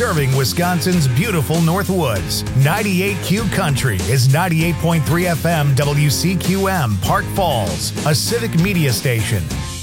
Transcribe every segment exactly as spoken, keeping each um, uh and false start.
serving Wisconsin's beautiful Northwoods. ninety-eight Q Country is ninety-eight point three F M W C Q M, Park Falls, a civic media station.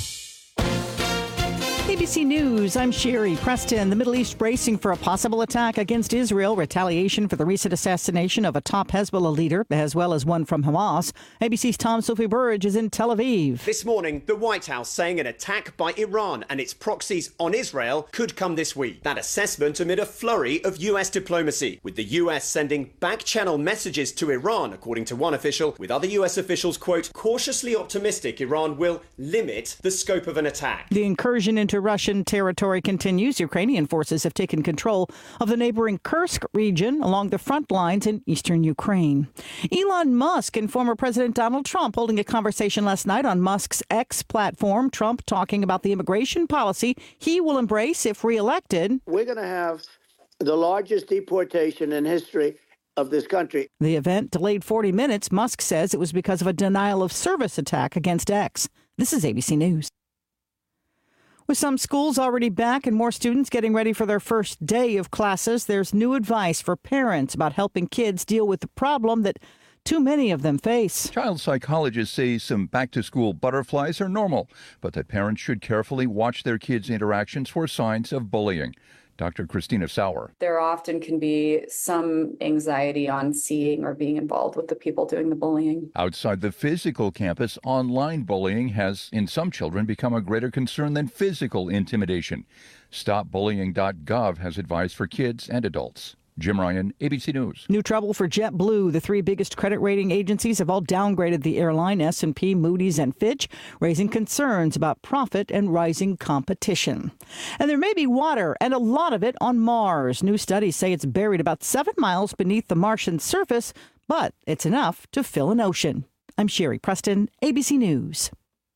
A B C News, I'm Sherry Preston. The Middle East bracing for a possible attack against Israel, retaliation for the recent assassination of a top Hezbollah leader, as well as one from Hamas. A B C's Tom Sophie Burridge is in Tel Aviv. This morning, the White House saying an attack by Iran and its proxies on Israel could come this week. That assessment amid a flurry of U S diplomacy, with the U S sending back-channel messages to Iran, according to one official, with other U S officials, quote, cautiously optimistic Iran will limit the scope of an attack. The incursion into Russian territory continues. Ukrainian forces have taken control of the neighboring Kursk region along the front lines in eastern Ukraine. Elon Musk and former President Donald Trump holding a conversation last night on Musk's X platform. Trump talking about the immigration policy he will embrace if reelected. We're going to have the largest deportation in history of this country. The event delayed forty minutes. Musk says it was because of a denial of service attack against X. This is A B C News. With some schools already back and more students getting ready for their first day of classes, there's new advice for parents about helping kids deal with the problem that too many of them face. Child psychologists say some back-to-school butterflies are normal, but that parents should carefully watch their kids' interactions for signs of bullying. Doctor Christina Sauer. There often can be some anxiety on seeing or being involved with the people doing the bullying. Outside the physical campus, online bullying has, in some children, become a greater concern than physical intimidation. stop bullying dot gov has advice for kids and adults. Jim Ryan, A B C News. New trouble for JetBlue. The three biggest credit rating agencies have all downgraded the airline, S and P, Moody's, and Fitch, raising concerns about profit and rising competition. And there may be water, and a lot of it, on Mars. New studies say it's buried about seven miles beneath the Martian surface, but it's enough to fill an ocean. I'm Sherry Preston, A B C News.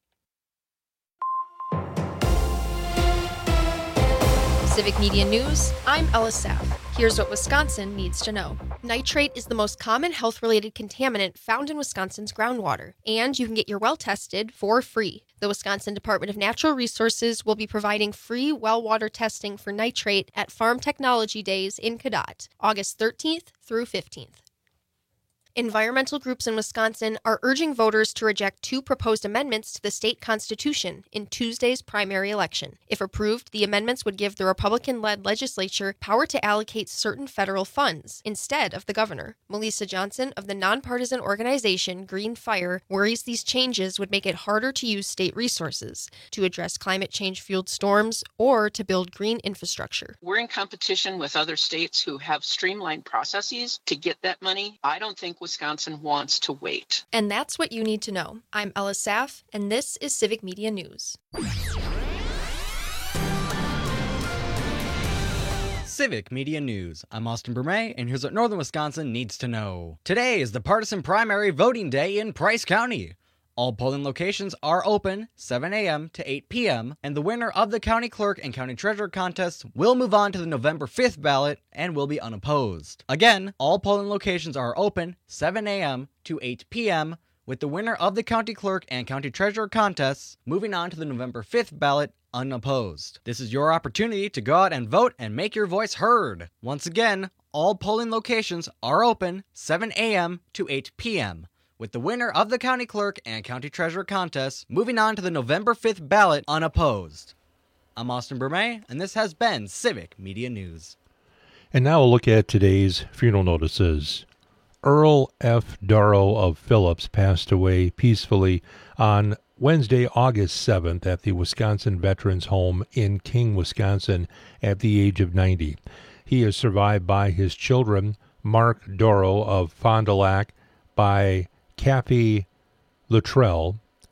Civic Media News, I'm Ella Saff. Here's what Wisconsin needs to know. Nitrate is the most common health-related contaminant found in Wisconsin's groundwater, and you can get your well tested for free. The Wisconsin Department of Natural Resources will be providing free well water testing for nitrate at Farm Technology Days in Cadott, August thirteenth through fifteenth. Environmental groups in Wisconsin are urging voters to reject two proposed amendments to the state constitution in Tuesday's primary election. If approved, the amendments would give the Republican-led legislature power to allocate certain federal funds instead of the governor. Melissa Johnson of the nonpartisan organization Green Fire worries these changes would make it harder to use state resources to address climate change-fueled storms or to build green infrastructure. We're in competition with other states who have streamlined processes to get that money. I don't think Wisconsin wants to wait. And that's what you need to know. I'm Ella Saff, and this is Civic Media News. Civic Media News. I'm Austin Bermay, and here's what Northern Wisconsin needs to know. Today is the partisan primary voting day in Price County. All polling locations are open seven a.m. to eight p.m., and the winner of the county clerk and county treasurer contests will move on to the November fifth ballot and will be unopposed. Again, all polling locations are open seven a.m. to eight p.m., with the winner of the county clerk and county treasurer contests moving on to the November fifth ballot unopposed. This is your opportunity to go out and vote and make your voice heard. Once again, all polling locations are open seven a.m. to eight p.m., with the winner of the county clerk and county treasurer contests moving on to the November fifth ballot unopposed. I'm Austin Bermay, and this has been Civic Media News. And now we'll look at today's funeral notices. Earl F. Darrow of Phillips passed away peacefully on Wednesday, August seventh at the Wisconsin Veterans Home in King, Wisconsin at the age of ninety. He is survived by his children, Mark Darrow of Fond du Lac, by Kathy Luttrell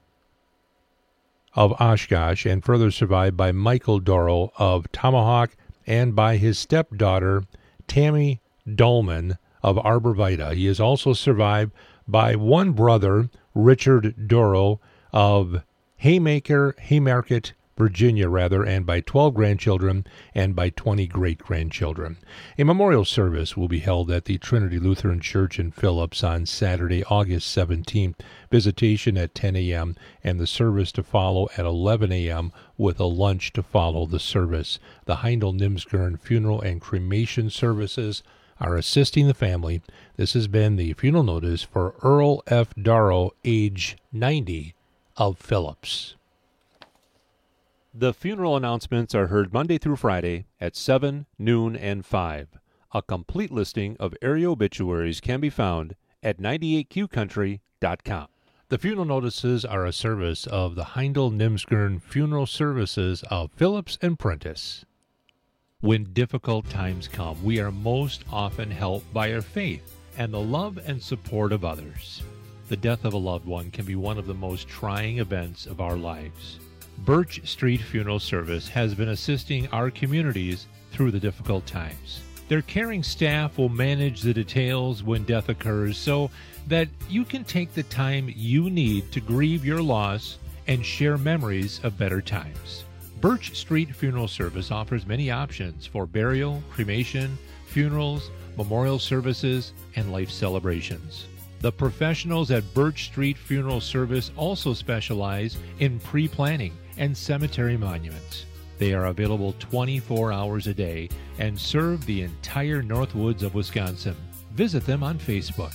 of Oshkosh, and further survived by Michael Darrow of Tomahawk, and by his stepdaughter, Tammy Dolman of Arbor Vitae. He is also survived by one brother, Richard Darrow of Haymaker, Haymarket, Virginia, rather, and by twelve grandchildren and by twenty great-grandchildren. A memorial service will be held at the Trinity Lutheran Church in Phillips on Saturday, August seventeenth. Visitation at ten a.m. and the service to follow at eleven a.m. with a lunch to follow the service. The Heindel-Nimsgern Funeral and Cremation Services are assisting the family. This has been the funeral notice for Earl F. Darrow, age ninety, of Phillips. The funeral announcements are heard Monday through Friday at seven, noon, and five. A complete listing of area obituaries can be found at ninety-eight Q country dot com. The funeral notices are a service of the Heindel-Nimsgern Funeral Services of Phillips and Prentice. When difficult times come, we are most often helped by our faith and the love and support of others. The death of a loved one can be one of the most trying events of our lives. Birch Street Funeral Service has been assisting our communities through the difficult times. Their caring staff will manage the details when death occurs so that you can take the time you need to grieve your loss and share memories of better times. Birch Street Funeral Service offers many options for burial, cremation, funerals, memorial services, and life celebrations. The professionals at Birch Street Funeral Service also specialize in pre-planning and cemetery monuments. They are available twenty-four hours a day and serve the entire Northwoods of Wisconsin. Visit them on Facebook.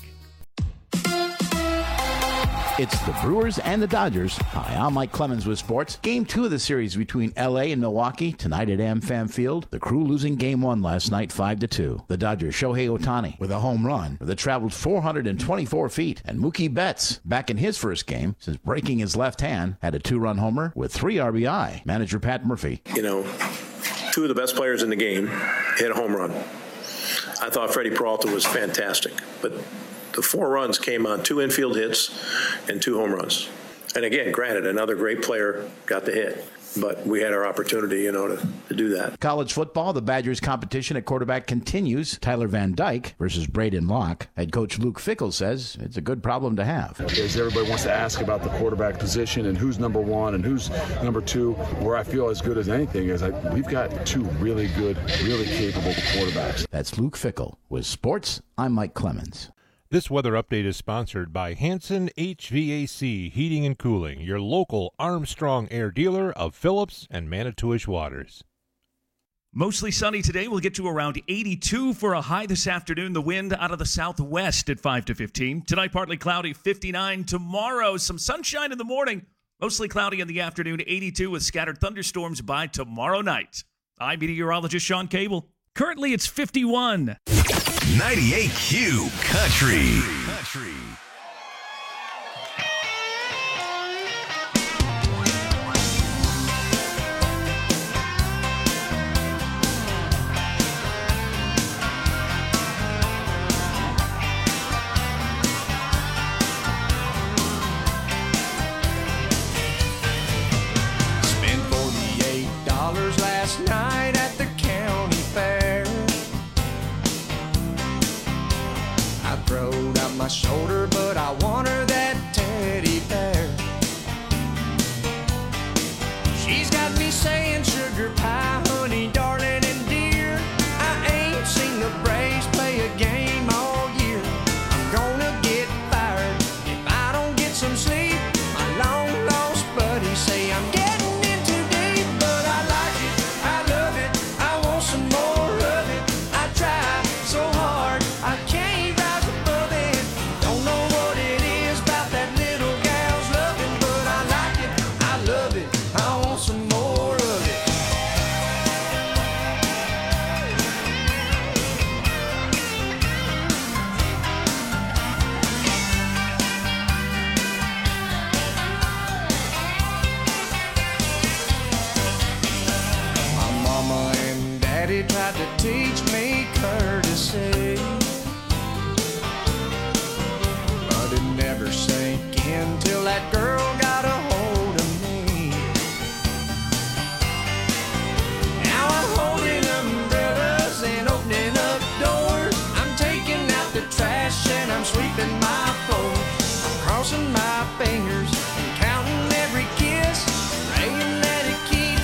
It's the Brewers and the Dodgers. Hi, I'm Mike Clemens with sports. Game two of the series between L A and Milwaukee tonight at AmFam Field. The Crew losing game one last night five to two. The Dodgers, Shohei Ohtani with a home run that traveled four hundred twenty-four feet. And Mookie Betts, back in his first game since breaking his left hand, had a two-run homer with three R B I. Manager Pat Murphy. You know, two of the best players in the game hit a home run. I thought Freddie Peralta was fantastic, but the four runs came on two infield hits and two home runs. And again, granted, another great player got the hit, but we had our opportunity, you know, to, to do that. College football, the Badgers' competition at quarterback continues. Tyler Van Dyke versus Braden Locke. Head coach Luke Fickell says it's a good problem to have. Because everybody wants to ask about the quarterback position and who's number one and who's number two. Where I feel as good as anything is I, we've got two really good, really capable quarterbacks. That's Luke Fickell. With sports, I'm Mike Clemens. This weather update is sponsored by Hanson H V A C Heating and Cooling, your local Armstrong Air dealer of Phillips and Manitowish Waters. Mostly sunny today. We'll get to around eighty-two for a high this afternoon. The wind out of the southwest at five to fifteen. Tonight, partly cloudy, fifty-nine. Tomorrow, some sunshine in the morning. Mostly cloudy in the afternoon, eighty-two with scattered thunderstorms by tomorrow night. I'm meteorologist Sean Cable. Currently, it's fifty-one. ninety-eight Q Country. Country. Spent forty-eight dollars last night at the county fair. I throwed out my shoulder, but I want her that teddy bear. She's got me saying sugar pie, honey, darling, and dear. I ain't seen the Braves play a game all year. I'm gonna get fired if I don't get some sleep. My long lost buddies say I'm getting in too deep, but I like it, I love it, I want some more of it. I try so hard, I can't rise above it. Don't know what it is about that little gal's loving, but I like it, I love it, I want some more of it. My mama and daddy tried to teach me courtesy, but it never sank in till that girl got a hold of me. Now I'm holding umbrellas and opening up doors. I'm taking out the trash and I'm sweeping my floor. I'm crossing my fingers and counting every kiss, praying that it keeps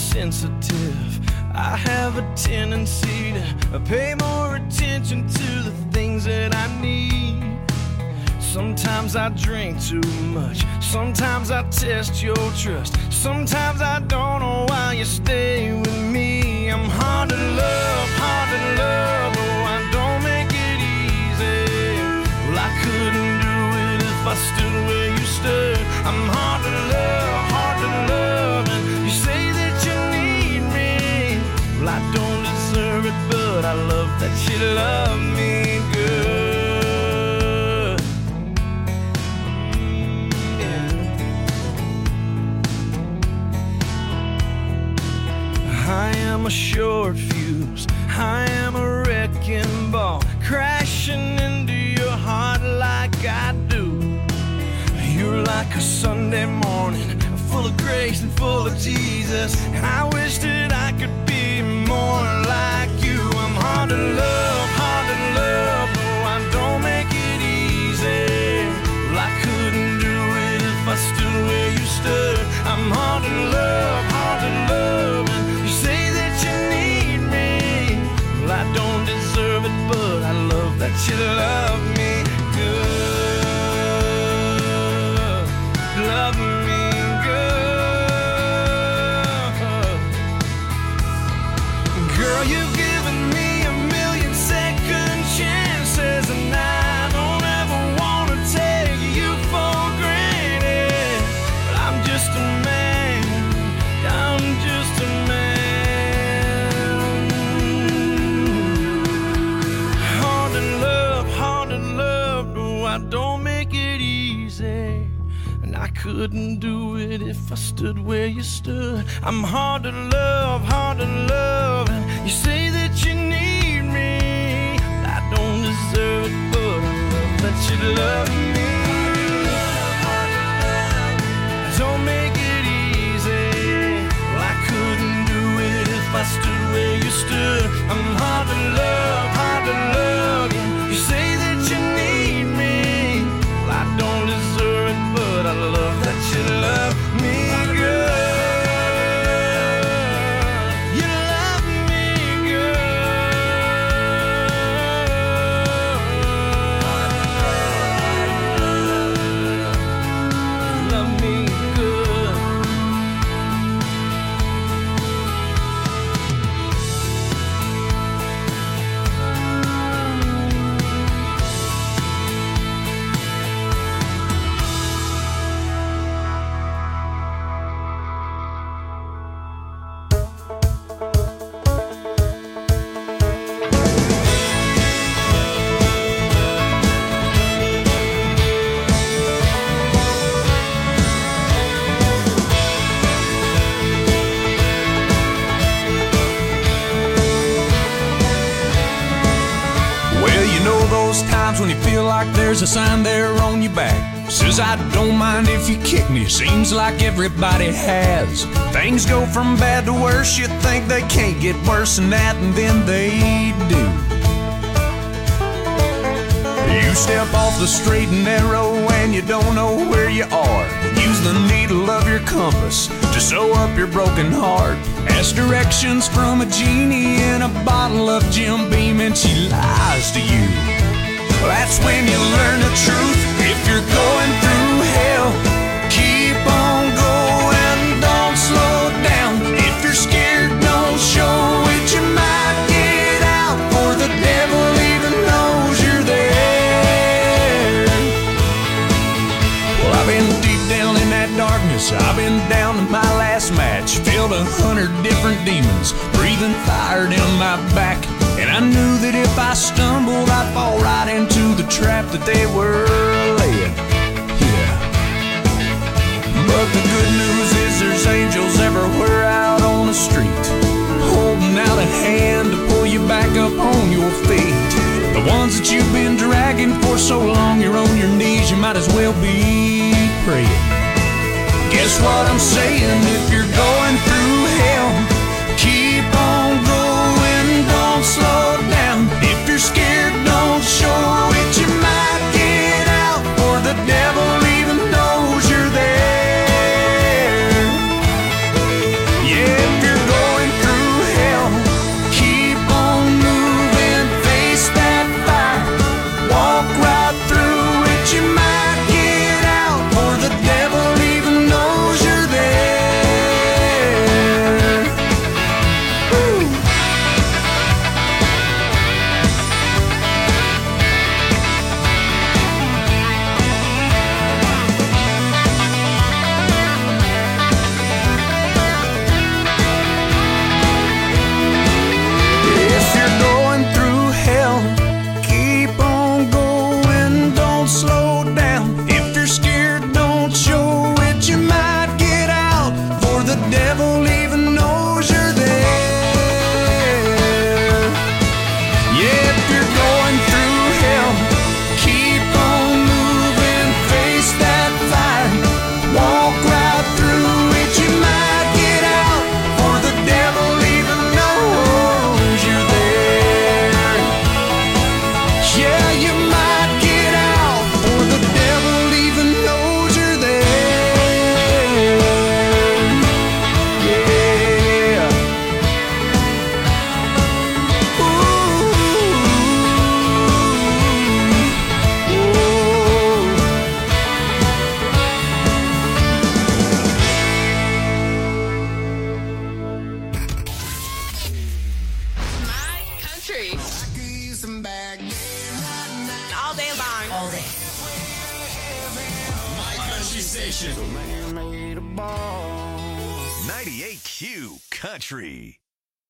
sensitive. I have a tendency to pay more attention to the things that I need. Sometimes I drink too much. Sometimes I test your trust. Sometimes I don't know why you stay with me. I'm hard to love, hard to love. Oh, I don't make it easy. Well, I couldn't do it if I stood where you stood. I'm hard to love, hard to love. And you say that you need me. Well, I don't deserve it, but I love that you love me good. I am a short fuse, I am a wrecking ball, crashing into your heart like I do. You're like a Sunday morning, full of grace and full of Jesus. I wish that I could be more like you. I'm hard to love, hard to love, oh, I don't make it easy. Well, I couldn't do it if I stood where you stood. I'm hard to love, hard to love. I don't deserve it, but I love that you love me good. Love me good. Girl, you've given me a million second chances, and I don't ever want to take you for granted. But I'm just a man, I'm just a man. Don't make it easy, and I couldn't do it if I stood where you stood. I'm hard to love, hard to love, and you say that you need me. I don't deserve it, but I love that you love me. Don't make it easy. Well, I couldn't do it if I stood where you stood. I'm hard to love, hard to love, and you say that you need me. I don't deserve it, but I love that you love me good. You love me good. Love me good. When you feel like there's a sign there on your back says I don't mind if you kick me, seems like everybody has. Things go from bad to worse, you think they can't get worse than that, and then they do. You step off the straight and narrow and you don't know where you are. Use the needle of your compass to sew up your broken heart. Ask directions from a genie in a bottle of Jim Beam and she lies to you. That's when you learn the truth. If you're going through hell, keep on going, don't slow down. If you're scared, don't show it, you might get out, for the devil even knows you're there. Well, I've been deep down in that darkness, I've been down to my last match, filled a hundred different demons, breathing fire down my back. And I knew that if I stumbled, I'd fall right into the trap that they were laying. Yeah. But the good news is there's angels everywhere out on the street, holding out a hand to pull you back up on your feet. The ones that you've been dragging for so long, you're on your knees, you might as well be praying. Guess what I'm saying? If you're going through hell, keep on going, don't slow down. If you're scared, don't show it, you might get out, for the devil even knows you're there. Yeah, if you're all day. My Country Station. ninety-eight Q Country.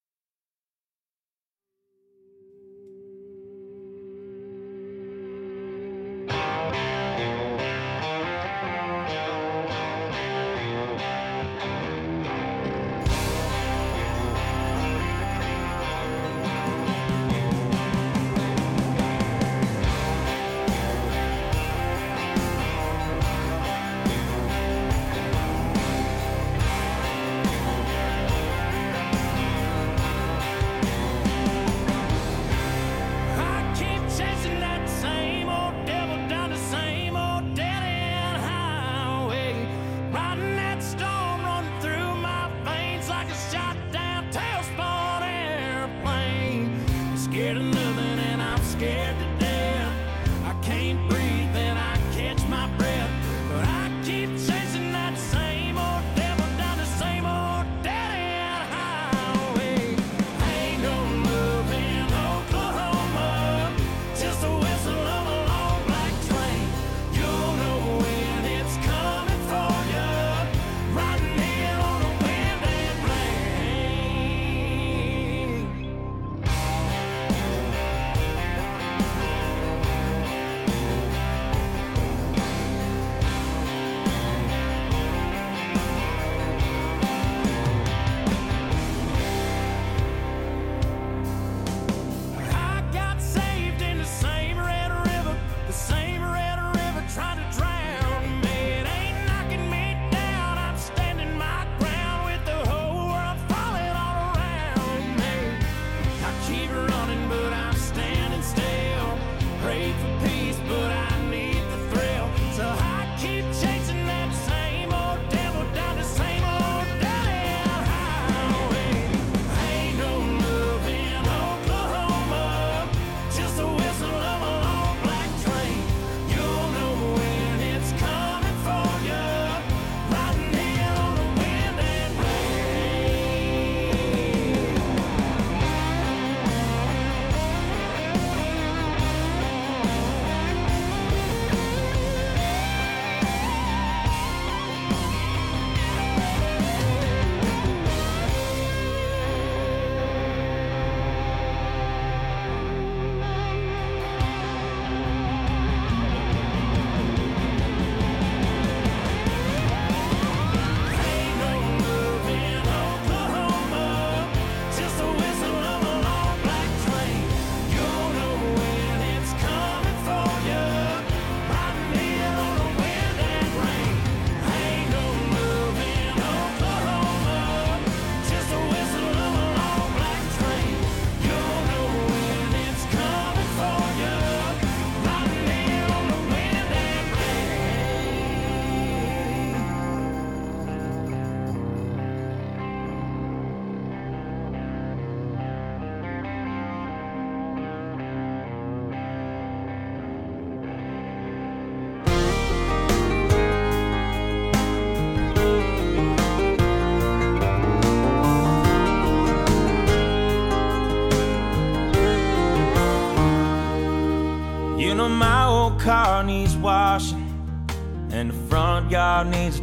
My old car needs washing, and the front yard needs a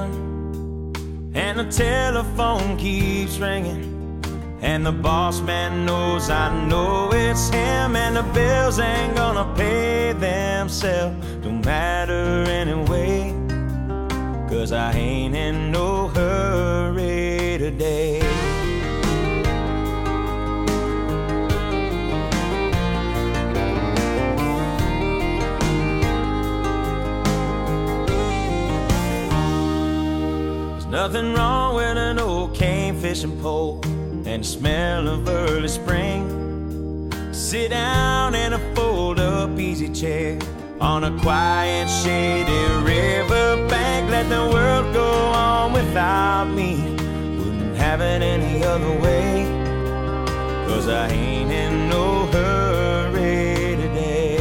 trim, and the telephone keeps ringing, and the boss man knows I know it's him, and the bills ain't gonna pay themselves. Don't matter anyway, 'cause I ain't in no hurry today. Nothing wrong with an old cane fishing pole and the smell of early spring. Sit down in a fold-up easy chair on a quiet, shady river bank. Let the world go on without me. Wouldn't have it any other way, 'cause I ain't in no hurry today.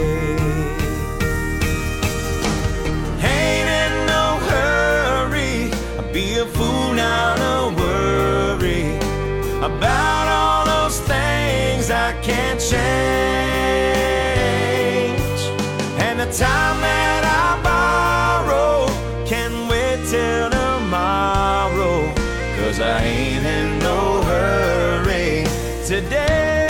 Ain't in no hurry. I'd be a fool now to worry about all those things I can't change. And the time time that I borrow can wait till tomorrow, 'cause I ain't in no hurry today.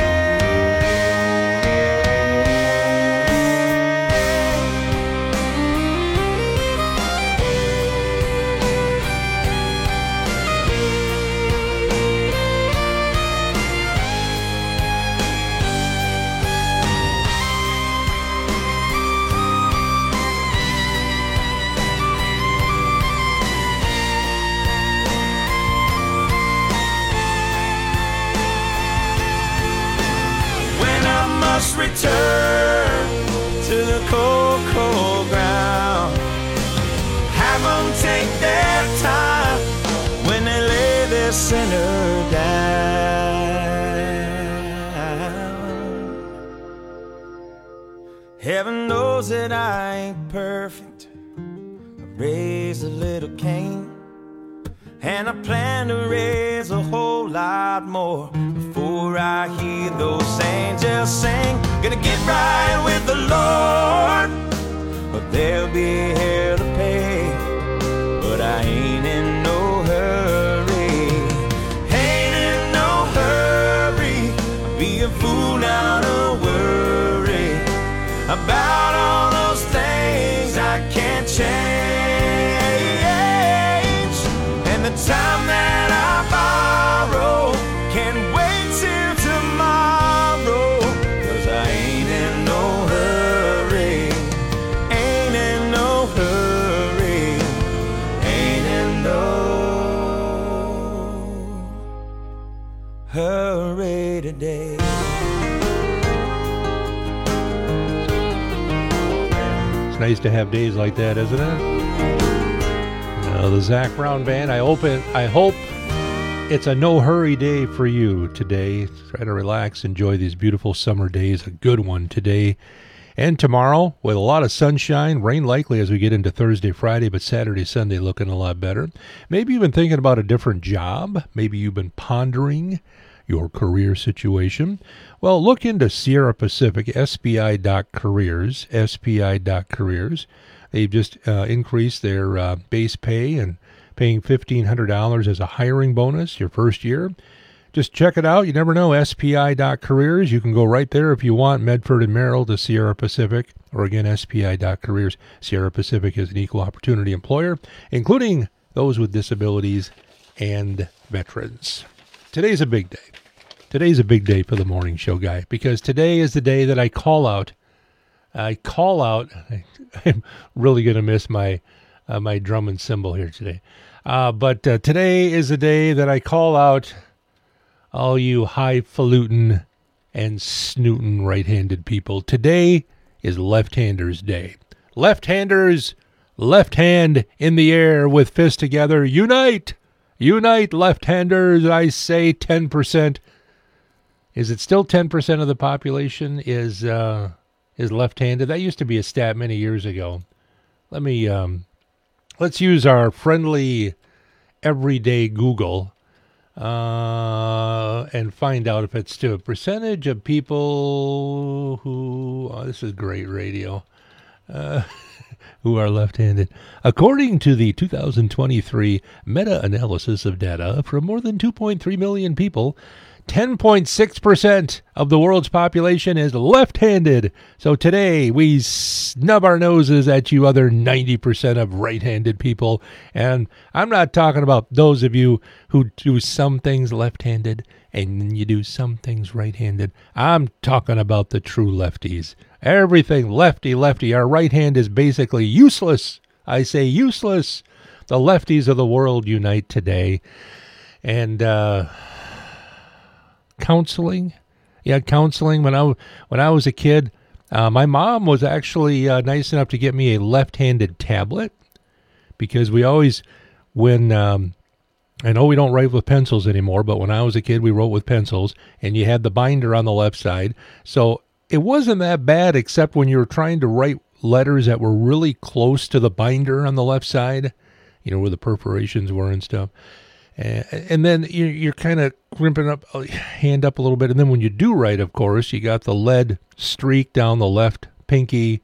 Must return to the cold, cold ground. Have them take their time when they lay their sinner down. Heaven knows that I ain't perfect. I raised a little Cain, and I plan to raise a whole lot more before I hear those angels sing. Gonna get right with the Lord, but there'll be hell to pay. But I ain't in no hurry, ain't in no hurry. I'd be a fool now to worry about all those things I can't change. And the time that I borrow can wait till tomorrow, 'cause I ain't in no hurry, ain't in no hurry, ain't in no hurry today. It's nice to have days like that, isn't it? Uh, the Zac Brown Band. I hope it. I hope it's a no-hurry day for you today. Try to relax, enjoy these beautiful summer days. A good one today and tomorrow with a lot of sunshine. Rain likely as we get into Thursday, Friday, but Saturday, Sunday looking a lot better. Maybe you've been thinking about a different job. Maybe you've been pondering your career situation. Well, look into Sierra Pacific, S P I dot careers, S P I dot careers. They've just uh, increased their uh, base pay and paying fifteen hundred dollars as a hiring bonus your first year. Just check it out. You never know, S P I dot careers. You can go right there if you want, Medford and Merrill to Sierra Pacific, or again, S P I dot careers. Sierra Pacific is an equal opportunity employer, including those with disabilities and veterans. Today's a big day. Today's a big day for the morning show guy, because today is the day that I call out. I call out. I'm really going to miss my uh, my drum and cymbal here today. Uh, but uh, today is the day that I call out all you highfalutin and snootin' right-handed people. Today is Left-Handers Day. Left-handers, left hand in the air with fists together. Unite! Unite, left-handers. I say ten percent. Is it still ten percent of the population is uh, is left-handed? That used to be a stat many years ago. Let me, um, let's use our friendly everyday Google uh, and find out if it's still a percentage of people who, oh, this is great radio, uh, who are left-handed. According to the two thousand twenty-three meta-analysis of data from more than two point three million people, ten point six percent of the world's population is left-handed. So today we snub our noses at you other ninety percent of right-handed people. And I'm not talking about those of you who do some things left-handed and you do some things right-handed. I'm talking about the true lefties. Everything lefty, lefty. Our right hand is basically useless. I say useless. The lefties of the world unite today. And, uh... counseling, yeah, counseling. When I when I was a kid, uh, my mom was actually uh, nice enough to get me a left-handed tablet, because we always, when um, I know we don't write with pencils anymore, but when I was a kid, we wrote with pencils, and you had the binder on the left side, so it wasn't that bad, except when you were trying to write letters that were really close to the binder on the left side, you know, where the perforations were and stuff. And, and then you're, you're kind of crimping up, hand up a little bit. And then when you do write, of course, you got the lead streak down the left pinky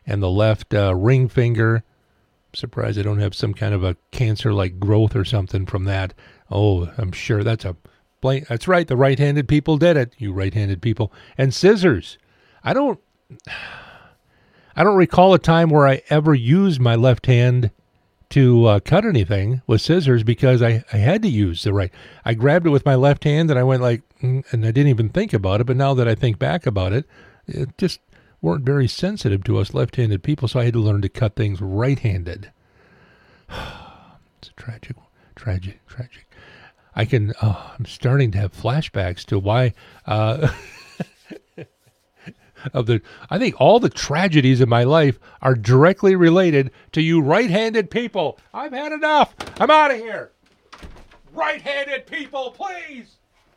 and the left uh, ring finger. I'm surprised I don't have some kind of a cancer-like growth or something from that. Oh, I'm sure that's a blank. That's right. The right-handed people did it. You right-handed people. And scissors. I don't. I don't recall a time where I ever used my left hand to uh, cut anything with scissors because I, I had to use the right. I grabbed it with my left hand and I went like, mm, and I didn't even think about it. But now that I think back about it, it just weren't very sensitive to us left-handed people. So I had to learn to cut things right-handed. It's tragic, tragic, tragic. I can, oh, I'm starting to have flashbacks to why, uh, of the, I think all the tragedies of my life are directly related to you right-handed people. I've had enough. I'm out of here. Right-handed people, please.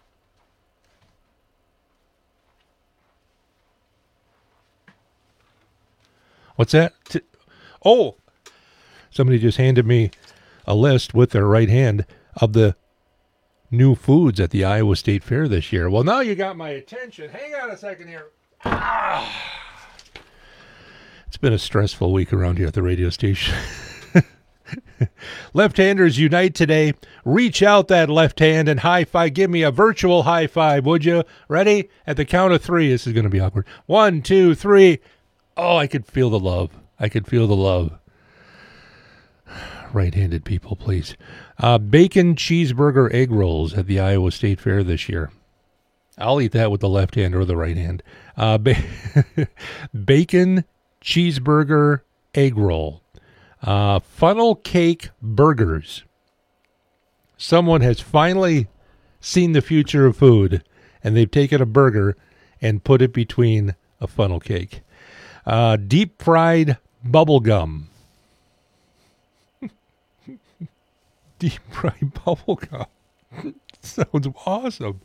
What's that? T- oh, somebody just handed me a list with their right hand of the new foods at the Iowa State Fair this year. Well, now you got my attention. Hang on a second here. Ah. It's been a stressful week around here at the radio station. Left-handers unite today. Reach out that left hand and high five. Give me a virtual high five, would you? Ready? At the count of three. This is going to be awkward. One, two, three. Oh, I could feel the love. I could feel the love. Right-handed people, please. Uh, bacon cheeseburger egg rolls at the Iowa State Fair this year. I'll eat that with the left hand or the right hand. Uh, ba- bacon cheeseburger egg roll. Uh, funnel cake burgers. Someone has finally seen the future of food, and they've taken a burger and put it between a funnel cake. Uh, deep fried bubble gum. Deep fried bubble gum. Sounds awesome.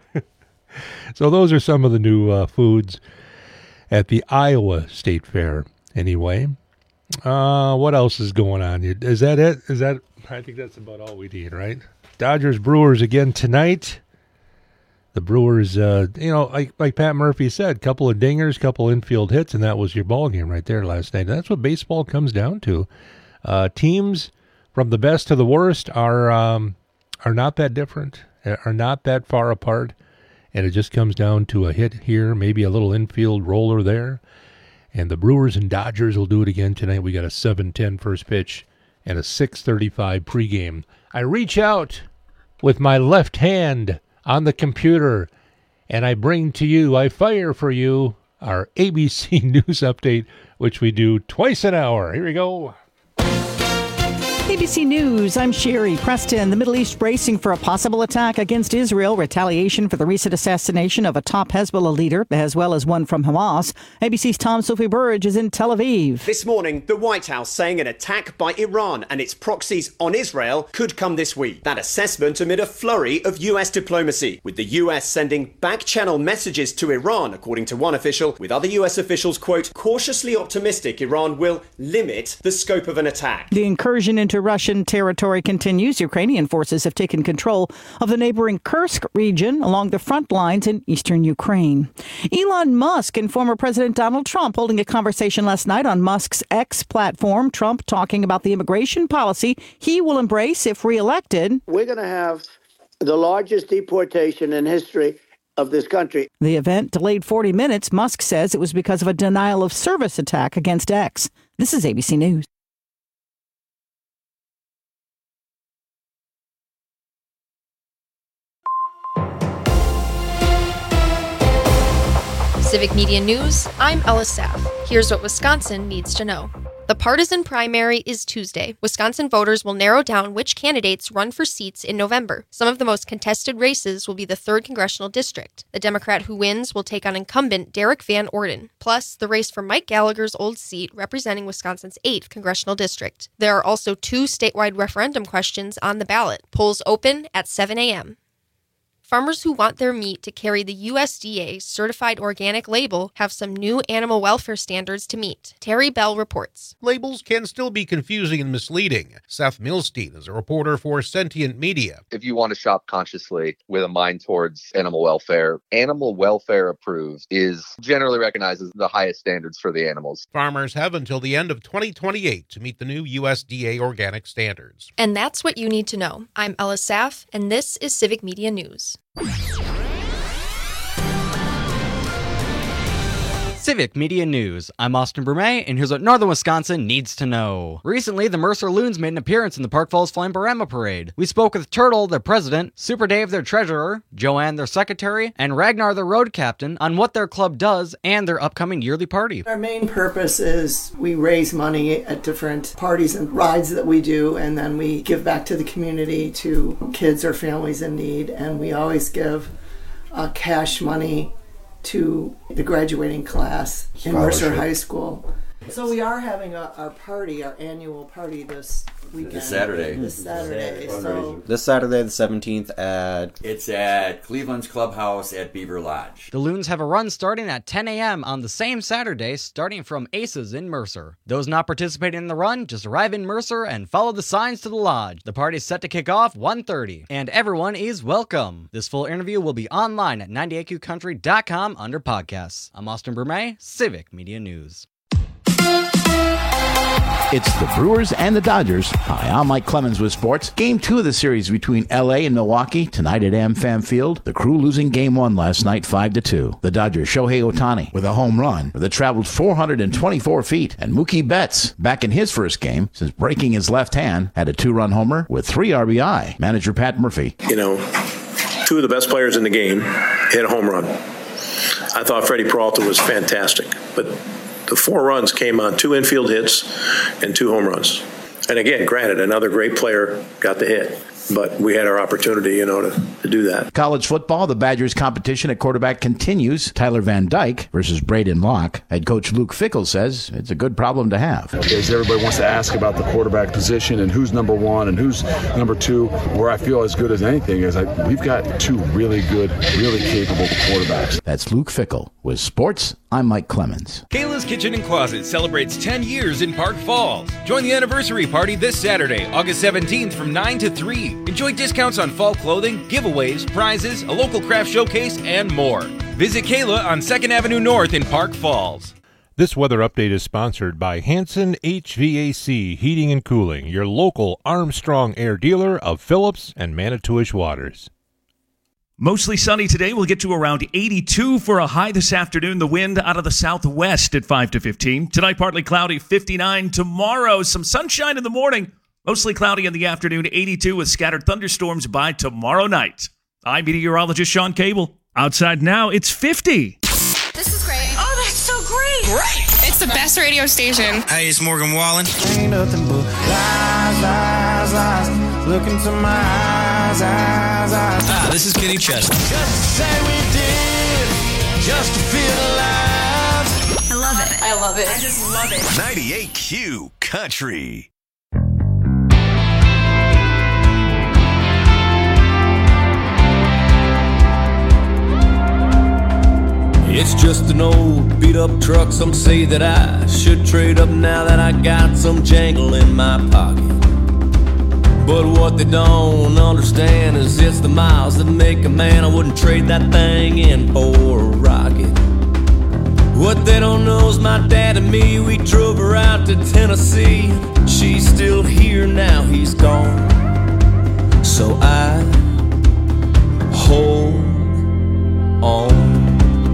So those are some of the new uh, foods at the Iowa State Fair. Anyway, uh, what else is going on? Is that it? Is that? I think that's about all we need, right? Dodgers Brewers again tonight. The Brewers, uh, you know, like like Pat Murphy said, couple of dingers, couple infield hits, and that was your ball game right there last night. And that's what baseball comes down to. Uh, teams from the best to the worst are um, are not that different, are not that far apart, and it just comes down to a hit here, maybe a little infield roller there, and the Brewers and Dodgers will do it again tonight. We got a seven ten first pitch and a six thirty-five pregame. I reach out with my left hand on the computer, and I bring to you, I fire for you, our A B C News Update, which we do twice an hour. Here we go. A B C News, I'm Sherry Preston. The Middle East bracing for a possible attack against Israel, retaliation for the recent assassination of a top Hezbollah leader, as well as one from Hamas. A B C's Tom Sophie Burridge is in Tel Aviv. This morning, the White House saying an attack by Iran and its proxies on Israel could come this week. That assessment amid a flurry of U S diplomacy, with the U S sending back-channel messages to Iran, according to one official, with other U S officials, quote, cautiously optimistic Iran will limit the scope of an attack. The incursion into Russian territory continues. Ukrainian forces have taken control of the neighboring Kursk region along the front lines in eastern Ukraine. Elon Musk and former President Donald Trump holding a conversation last night on Musk's X platform. Trump talking about the immigration policy he will embrace if reelected. We're going to have the largest deportation in history of this country. The event delayed forty minutes. Musk says it was because of a denial of service attack against X. This is A B C News. Civic Media News, I'm Ella Saff. Here's what Wisconsin needs to know. The partisan primary is Tuesday. Wisconsin voters will narrow down which candidates run for seats in November. Some of the most contested races will be the third Congressional District. The Democrat who wins will take on incumbent Derek Van Orden, plus the race for Mike Gallagher's old seat representing Wisconsin's eighth Congressional District. There are also two statewide referendum questions on the ballot. Polls open at seven a.m. Farmers who want their meat to carry the U S D A certified organic label have some new animal welfare standards to meet. Terry Bell reports. Labels can still be confusing and misleading. Seth Milstein is a reporter for Sentient Media. If you want to shop consciously with a mind towards animal welfare, Animal Welfare Approved is generally recognized as the highest standards for the animals. Farmers have until the end of twenty twenty-eight to meet the new U S D A organic standards. And that's what you need to know. I'm Ella Saff, and this is Civic Media News. Civic Media News. I'm Austin Berme, and here's what Northern Wisconsin needs to know. Recently, the Mercer Loons made an appearance in the Park Falls Flamborama Parade. We spoke with Turtle, their president, Super Dave, their treasurer, Joanne, their secretary, and Ragnar, their road captain, on what their club does and their upcoming yearly party. Our main purpose is we raise money at different parties and rides that we do, and then we give back to the community, to kids or families in need, and we always give uh, cash money to the graduating class in Mercer High School. So we are having a, our party, our annual party this weekend. This Saturday. This Saturday. So This Saturday, the seventeenth, at... It's at Cleveland's Clubhouse at Beaver Lodge. The Loons have a run starting at ten a.m. on the same Saturday, starting from Aces in Mercer. Those not participating in the run, just arrive in Mercer and follow the signs to the lodge. The party is set to kick off one thirty, and everyone is welcome. This full interview will be online at ninety-eight Q country dot com under podcasts. I'm Austin Berme, Civic Media News. It's the Brewers and the Dodgers. Hi, I'm Mike Clemens with sports. Game two of the series between L A and Milwaukee tonight at AmFam Field. The Crew losing game one last night five to two. The Dodgers Shohei Ohtani with a home run that traveled four hundred twenty-four feet. And Mookie Betts, back in his first game since breaking his left hand, had a two-run homer with three R B I. Manager Pat Murphy. You know, two of the best players in the game hit a home run. I thought Freddie Peralta was fantastic, but the four runs came on two infield hits and two home runs. And again, granted, another great player got the hit, but we had our opportunity, you know, to, to do that. College football, the Badgers' competition at quarterback continues. Tyler Van Dyke versus Braden Locke. Head coach Luke Fickell says it's a good problem to have. As everybody wants to ask about the quarterback position and who's number one and who's number two, where I feel as good as anything is I, we've got two really good, really capable quarterbacks. That's Luke Fickell. With sports, I'm Mike Clemens. Kayla's Kitchen and Closet celebrates ten years in Park Falls. Join the anniversary party this Saturday, August seventeenth from nine to three. Enjoy discounts on fall clothing, giveaways, prizes, a local craft showcase, and more. Visit Kayla on second Avenue North in Park Falls. This weather update is sponsored by Hanson H V A C Heating and Cooling, your local Armstrong Air dealer of Phillips and Manitowish Waters. Mostly sunny today. We'll get to around eighty-two for a high this afternoon. The wind out of the southwest at five to fifteen. Tonight, partly cloudy, fifty-nine. Tomorrow, some sunshine in the morning. Mostly cloudy in the afternoon, eighty-two with scattered thunderstorms by tomorrow night. I'm meteorologist Sean Cable. Outside now, it's fifty. This is great. Oh, that's so great. Great. It's the best radio station. Hey, it's Morgan Wallen. Ain't nothing but lies, lies, lies. Look into my eyes, eyes, eyes. Ah, this is Kenny Chesney. Just to say we did, just to feel alive. I love it. I love it. I just love it. ninety-eight Q Country. It's just an old beat-up truck. Some say that I should trade up now that I got some jangle in my pocket. But what they don't understand is it's the miles that make a man. I wouldn't trade that thing in for a rocket. What they don't know is my dad and me, we drove her out to Tennessee. She's still here now, he's gone. So I hold on.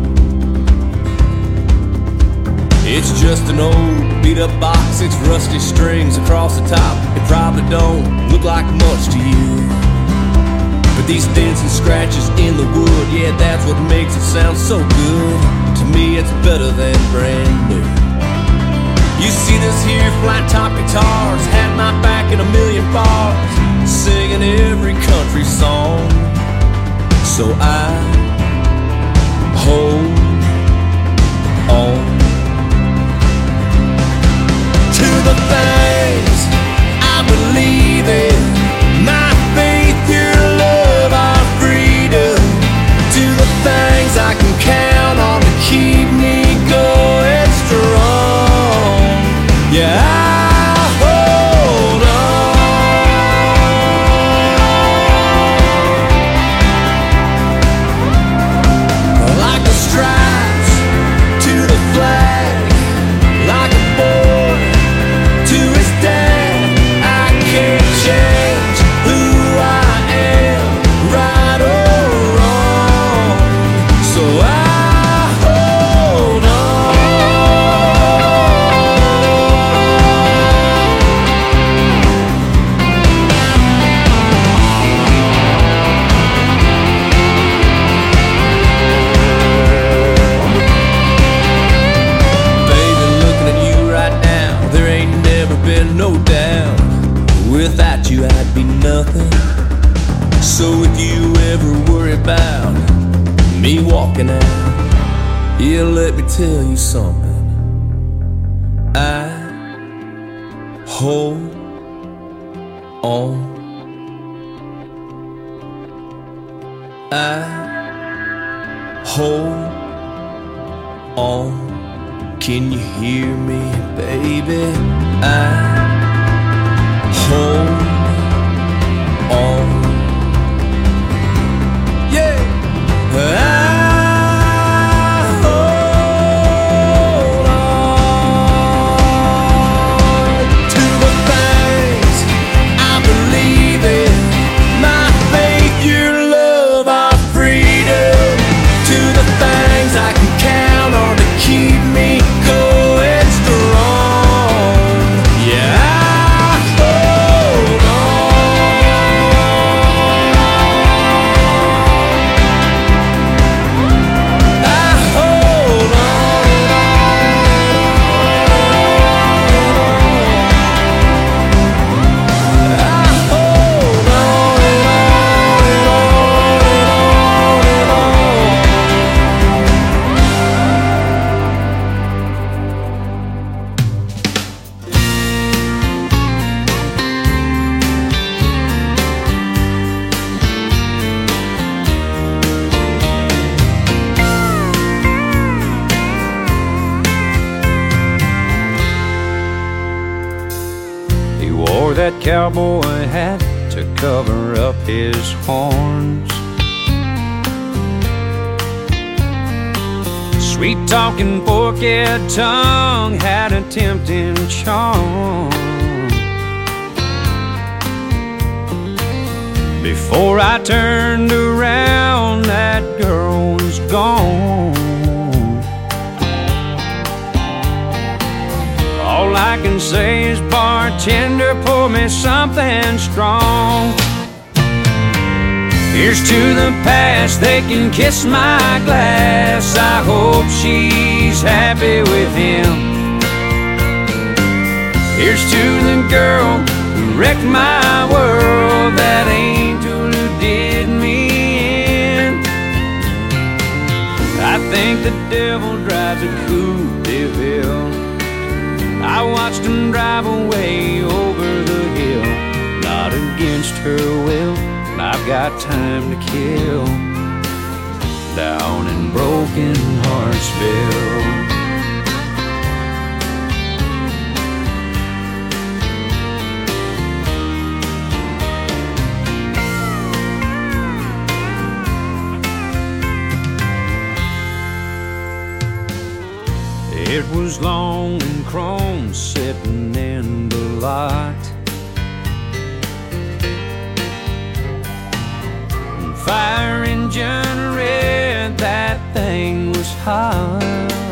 It's just an old beat-up box, six rusty strings across the top. It probably don't look like much to you, but these dents and scratches in the wood, yeah, that's what makes it sound so good. To me, it's better than brand new. You see this here flat-top guitars, had my back in a million bars, singing every country song. So I hold on to the things I believe in, my faith, your love, our freedom. about me walking out, yeah, let me tell you something. I hold on. I hold on. Can you hear me, baby? I hold on. Yeah. I hold on to the things I believe in. My faith, your love, our freedom. To the things I can count on to keep me going strong. Yeah, I hold on. I hold He wore that cowboy hat to cover up his horns. Sweet talking forked tongue had a tempting charm. Before I turned around, that girl was gone. All I can say is, bartender, pour me something strong. Here's to the past, they can kiss my glass. I hope she's happy with him. Here's to the girl who wrecked my world, that angel who did me in. I think the devil drives a Coupe de Ville. I watched him drive away over the hill, not against her will. I've got time to kill down in Broken Heartsville. It was long and chrome sitting in the lot. Fire engine red, that thing was hot.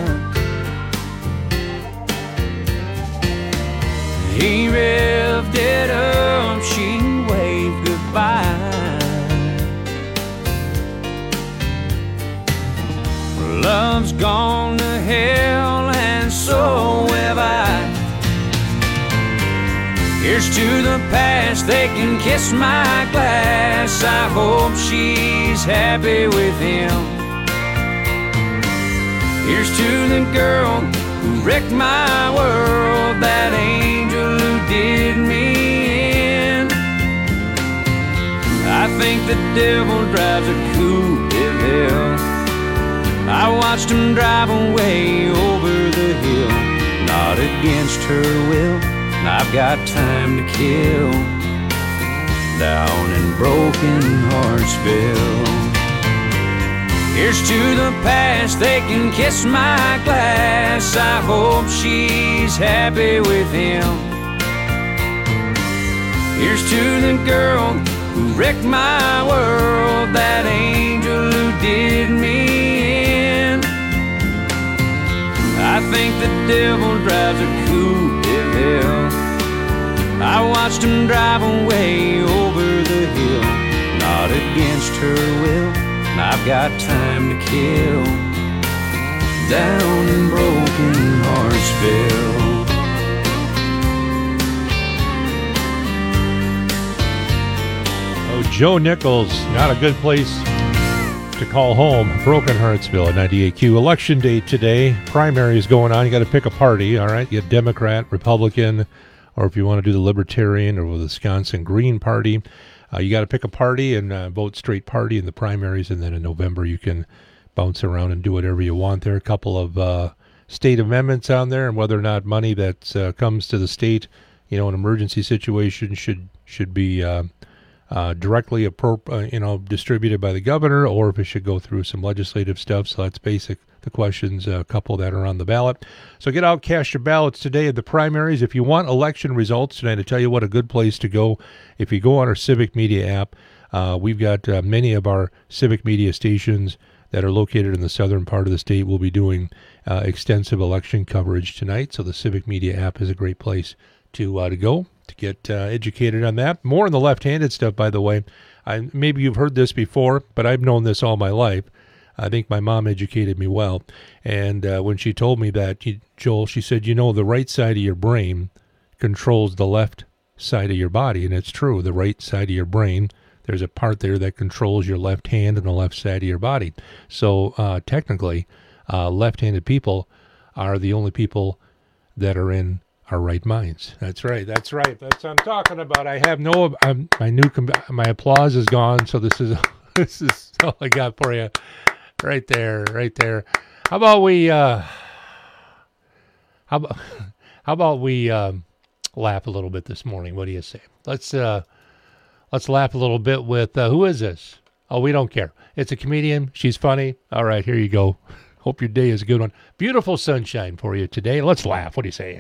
He revved it up, she waved goodbye. Love's gone to hell and so have I. Here's to the past, they can kiss my glass. I hope she's happy with him. Here's to the girl who wrecked my world, that angel who did me in. I think the devil drives a Coupe de Ville. I watched him drive away over the hill, not against her will. I've got time to kill down in Broken Heartsville. Here's to the past, they can kiss my glass. I hope she's happy with him. Here's to the girl who wrecked my world, that angel who did me in. I think the devil drives a Coupe de Ville. I watched him drive away over the hill, not against her will. I've got time to kill down in Broken Heartsville. Oh, Joe Nichols, not a good place to call home. Broken Heartsville at ninety-eight Q. Election day today. Primary is going on. You got to pick a party, all right? You get Democrat, Republican, or if you want to do the Libertarian or the Wisconsin Green Party, uh, you got to pick a party and uh, vote straight party in the primaries. And then in November, you can bounce around and do whatever you want there. A couple of uh, state amendments on there, and whether or not money that uh, comes to the state, you know, an emergency situation should should be uh, uh, directly appro- uh, you know, distributed by the governor, or if it should go through some legislative stuff. So that's basic. The questions, a couple that are on the ballot. So get out, cast your ballots today at the primaries. If you want election results tonight, I tell you what, a good place to go. If you go on our Civic Media app, uh, we've got uh, many of our Civic Media stations that are located in the southern part of the state. Will be doing uh, extensive election coverage tonight. So the Civic Media app is a great place to uh, to go to get uh, educated on that. More on the left-handed stuff, by the way. I, maybe you've heard this before, but I've known this all my life. I think my mom educated me well. And uh, when she told me that, Joel, she said, you know, the right side of your brain controls the left side of your body. And it's true. The right side of your brain, there's a part there that controls your left hand and the left side of your body. So uh, technically, uh, left-handed people are the only people that are in our right minds. That's right. That's right. That's what I'm talking about. I have no, I'm, my new, my applause is gone. So this is, this is all I got for you. Right there, right there. How about we, uh, how about, how about we um, laugh a little bit this morning? What do you say? Let's, uh, let's laugh a little bit with, uh, who is this? Oh, we don't care. It's a comedian. She's funny. All right, here you go. Hope your day is a good one. Beautiful sunshine for you today. Let's laugh. What do you say?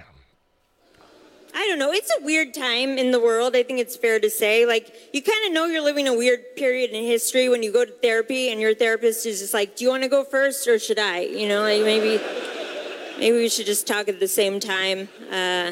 I don't know. It's a weird time in the world. I think it's fair to say. Like, you kind of know you're living a weird period in history when you go to therapy and your therapist is just like, do you want to go first or should I? You know, like maybe maybe we should just talk at the same time, uh,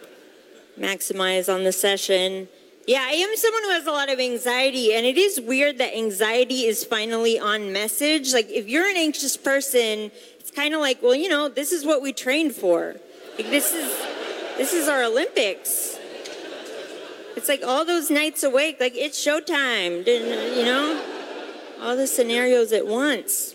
maximize on the session. Yeah, I am someone who has a lot of anxiety, and it is weird that anxiety is finally on message. Like, if you're an anxious person, it's kind of like, well, you know, this is what we trained for. Like, this is... This is our Olympics. It's like all those nights awake, like it's showtime, you know? All the scenarios at once.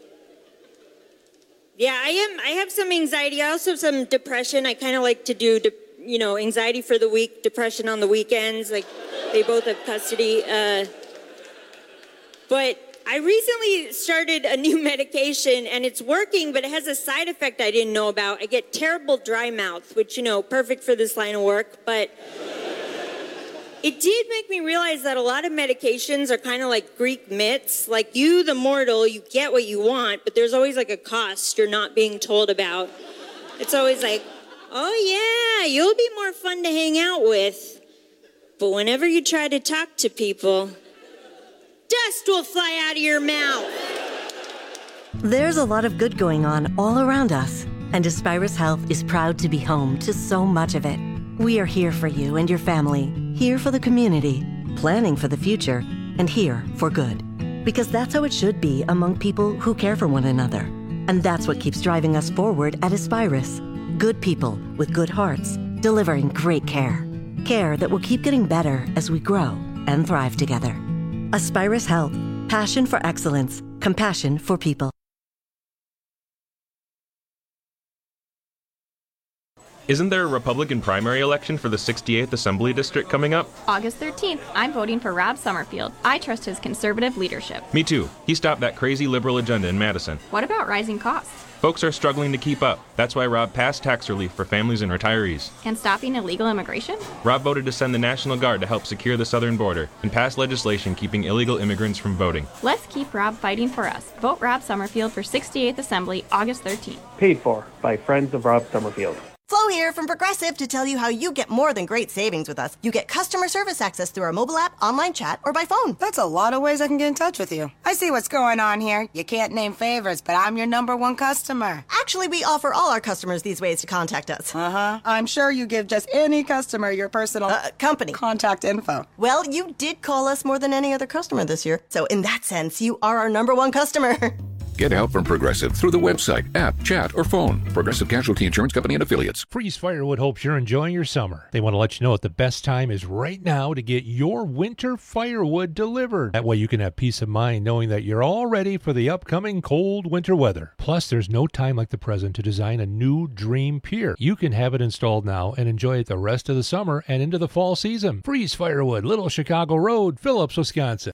Yeah, I am. I have some anxiety. I also have some depression. I kind of like to do, de- you know, anxiety for the week, depression on the weekends. Like they both have custody. Uh, but I recently started a new medication, and it's working, but it has a side effect I didn't know about. I get terrible dry mouth, which, you know, perfect for this line of work, but it did make me realize that a lot of medications are kind of like Greek myths. Like, you, the mortal, you get what you want, but there's always like a cost you're not being told about. It's always like, oh yeah, you'll be more fun to hang out with. But whenever you try to talk to people, dust will fly out of your mouth. There's a lot of good going on all around us, and Aspirus Health is proud to be home to so much of it. We are here for you and your family, here for the community, planning for the future, and here for good. Because that's how it should be among people who care for one another. And that's what keeps driving us forward at Aspirus. Good people with good hearts, delivering great care. Care that will keep getting better as we grow and thrive together. Aspirus Health. Passion for excellence. Compassion for people. Isn't there a Republican primary election for the sixty-eighth Assembly District coming up? August thirteenth, I'm voting for Rob Summerfield. I trust his conservative leadership. Me too. He stopped that crazy liberal agenda in Madison. What about rising costs? Folks are struggling to keep up. That's why Rob passed tax relief for families and retirees. And stopping illegal immigration? Rob voted to send the National Guard to help secure the southern border and pass legislation keeping illegal immigrants from voting. Let's keep Rob fighting for us. Vote Rob Summerfield for sixty-eighth Assembly, August thirteenth. Paid for by Friends of Rob Summerfield. Flo here from Progressive to tell you how you get more than great savings with us. You get customer service access through our mobile app, online chat, or by phone. That's a lot of ways I can get in touch with you. I see what's going on here. You can't name favorites, but I'm your number one customer. Actually, we offer all our customers these ways to contact us. Uh-huh. I'm sure you give just any customer your personal uh, company contact info. Well, you did call us more than any other customer this year. So in that sense, you are our number one customer. Get help from Progressive through the website, app, chat, or phone. Progressive Casualty Insurance Company and Affiliates. Freeze Firewood hopes you're enjoying your summer. They want to let you know that the best time is right now to get your winter firewood delivered. That way you can have peace of mind knowing that you're all ready for the upcoming cold winter weather. Plus, there's no time like the present to design a new dream pier. You can have it installed now and enjoy it the rest of the summer and into the fall season. Freeze Firewood, Little Chicago Road, Phillips, Wisconsin.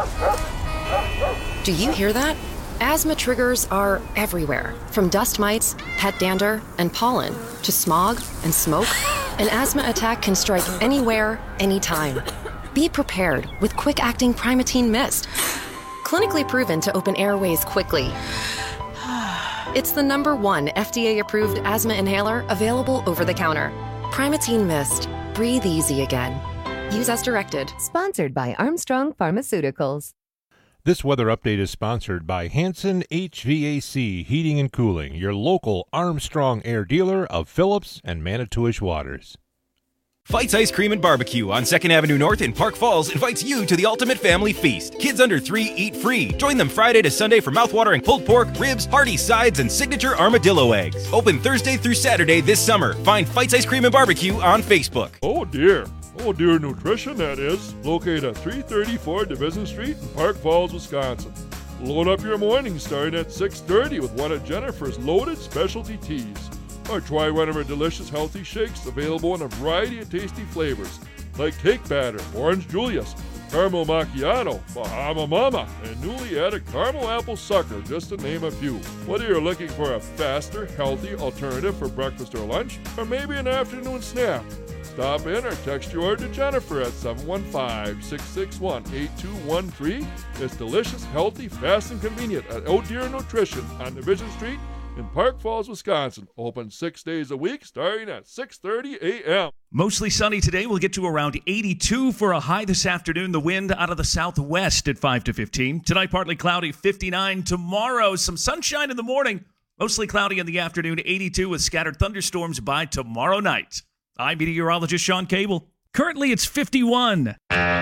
Do you hear that? Asthma triggers are everywhere, from dust mites, pet dander, and pollen, to smog and smoke. An asthma attack can strike anywhere, anytime. Be prepared with quick-acting Primatene Mist. Clinically proven to open airways quickly. It's the number one F D A-approved asthma inhaler available over the counter. Primatene Mist. Breathe easy again. Use as directed. Sponsored by Armstrong Pharmaceuticals. This weather update is sponsored by Hanson H V A C Heating and Cooling, your local Armstrong Air dealer of Phillips and Manitowish Waters. Fights Ice Cream and Barbecue on second Avenue North in Park Falls invites you to the ultimate family feast. Kids under three eat free. Join them Friday to Sunday for mouthwatering pulled pork, ribs, hearty sides, and signature armadillo eggs. Open Thursday through Saturday this summer. Find Fights Ice Cream and Barbecue on Facebook. Oh dear. Oh Dear Nutrition, that is. Located at three thirty-four Division Street in Park Falls, Wisconsin. Load up your morning starting at six thirty with one of Jennifer's loaded specialty teas. Or try one of her delicious healthy shakes available in a variety of tasty flavors like cake batter, orange Julius, caramel macchiato, Bahama Mama, and newly added caramel apple sucker, just to name a few. Whether you're looking for a faster, healthy alternative for breakfast or lunch, or maybe an afternoon snack, stop in or text your order to Jennifer at seven one five, six six one, eight two one three. It's delicious, healthy, fast, and convenient at Oh Dear Nutrition on Division Street in Park Falls, Wisconsin. Open six days a week starting at six thirty a.m. Mostly sunny today. We'll get to around eighty-two for a high this afternoon. The wind out of the southwest at five to fifteen. Tonight, partly cloudy, fifty-nine. Tomorrow, some sunshine in the morning. Mostly cloudy in the afternoon, eighty-two with scattered thunderstorms by tomorrow night. I'm meteorologist Sean Cable. Currently, it's fifty-one.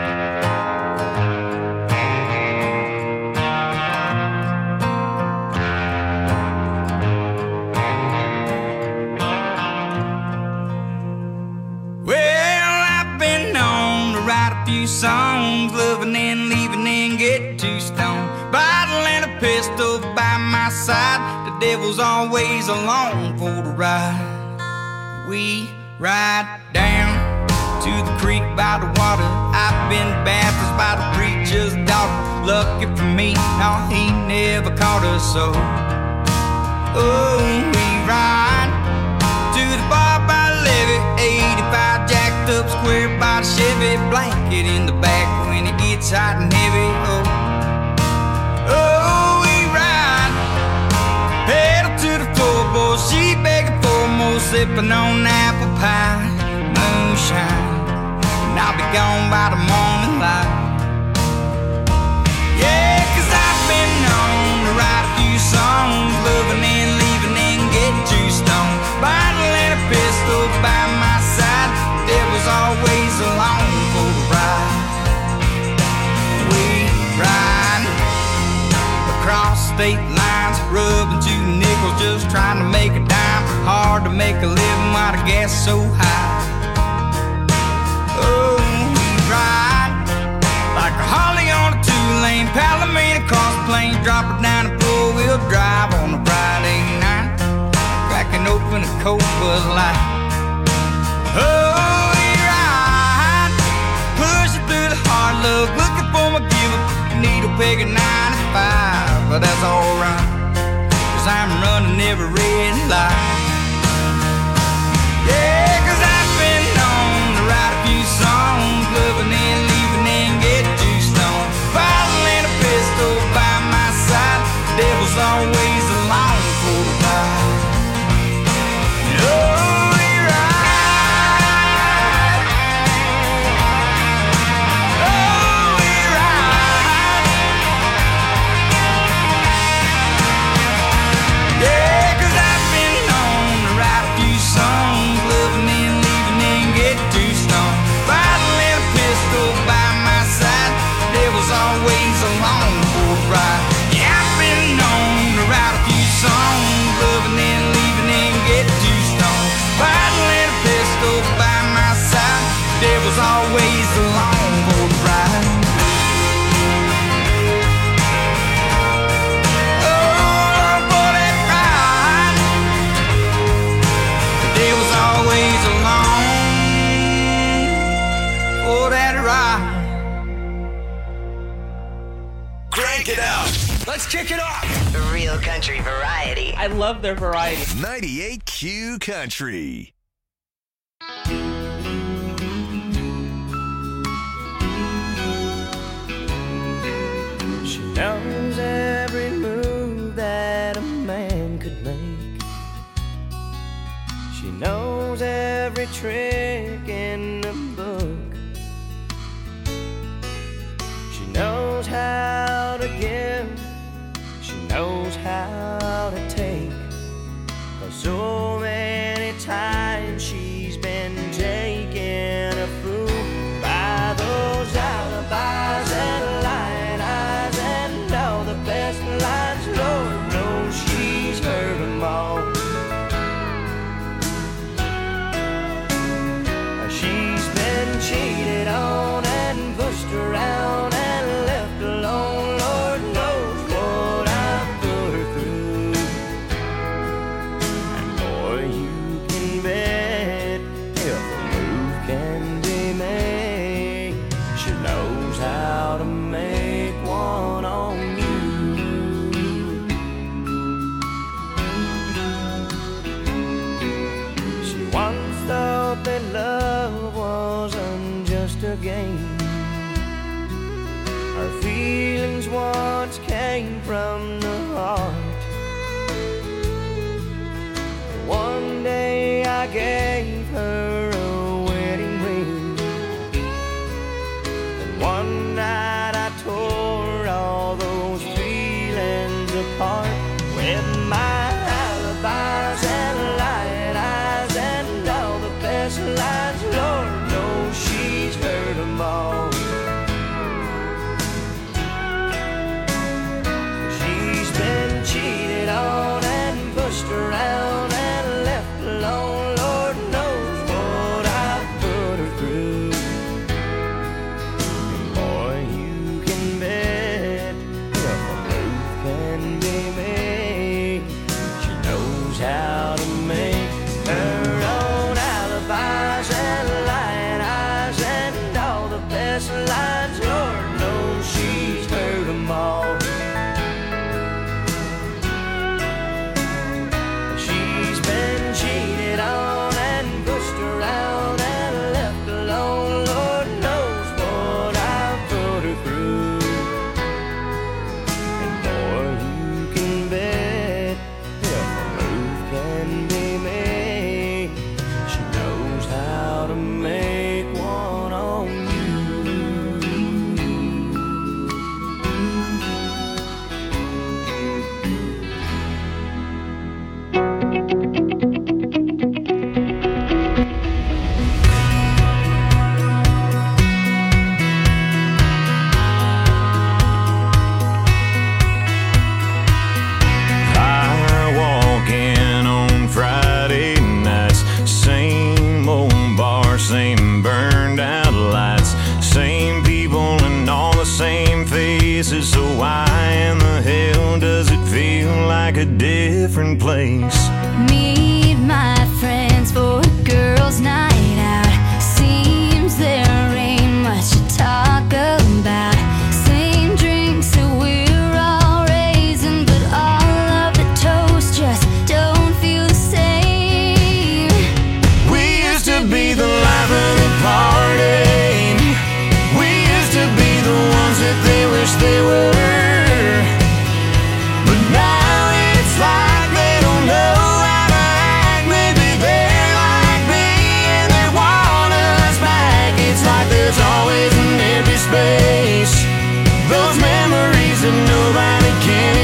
Well, I've been known to write a few songs, loving and leaving and get too stoned. Bottle and a pistol by my side, the devil's always along for the ride. We ride down to the creek by the water. I've been baptized by the preacher's daughter. Lucky for me, no, he never caught us so. Oh, we ride to the bar by the levee, eighty-five jacked up square by the Chevy, blanket in the back when it gets hot and heavy. Oh, oh, we ride pedal to the floorboard, she begging for more, sipping on apple pie, moonshine, and I'll be gone by the morning light. Yeah, cause I've been known to write a few songs, loving and leaving and get too stoned. Bottle and a pistol by my side, the devil's always along for the ride. We ride across state lines, rubbing two nickels, just trying to make a dime. Hard to make a living while the gas is so high. Oh, we ride like a Harley on a two-lane Palomino, across the plains, drop it down and four-wheel drive on a Friday night, cracking open a cold Bud Light. Oh, we ride, pushing through the hard luck, looking for my give-up, needle peg at ninety-five, but that's alright, cause I'm running every red light. Yeah, cause I've been known to write a few songs, loving and leaving and get too stoned. Bottle and a pistol by my side, the devil's always along for the ride. Oh, we ride. Oh, we ride. Yeah, cause I've been known right. Crank it up. Let's kick it off. Real country variety. I love their variety. ninety-eight Q Country. She knows every move that a man could make. She knows every trick in the book. She knows how to give. She knows how to take. But so many times she's been taken a fool by those alibis and lying eyes and all the best lines. Lord knows she's heard them all. She's been cheated on and pushed around and left alone. Lord knows what I've put her through. And boy, you can bet if a move can be made, she knows how to make one on you. She once thought that love wasn't just a game. Her feelings once came from the heart. One day I gave her a wedding ring, and one night I tore all those feelings apart with my alibis and lying eyes and all the best lines. Lord knows she's heard them all. She's been cheated on and pushed around and left alone. Lord knows what I've put her through. And boy, you can bet if a move can be made, she knows how to make her own alibis and